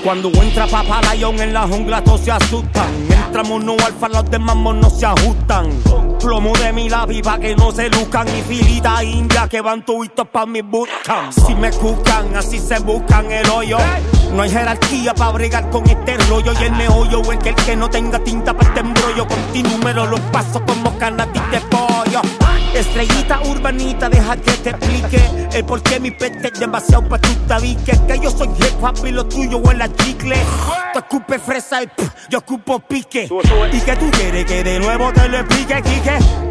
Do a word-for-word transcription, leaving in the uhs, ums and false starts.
Cuando entra Papá Lion en la jungla todos se asustan. Entra mono alfa, los demás monos se ajustan. Plomo de mi lápiz pa' que no se luzcan. Y filita india que van tuitos pa' mi bootcamp. Si me escuchan, así se buscan el hoyo. No hay jerarquía pa' bregar con este rollo. Y el meollo es que el que no tenga tinta pa' este embrollo. Con ti número los pasos como canatis de pollo. Estrellita urbanita, deja que te explique el por qué mi peste es demasiado pa' tu tabique. Que yo soy hip hop y lo tuyo huele a chicle. Tú escupes fresa y pff, yo escupo pique. Y que tú quieres que de nuevo te lo explique, Quique.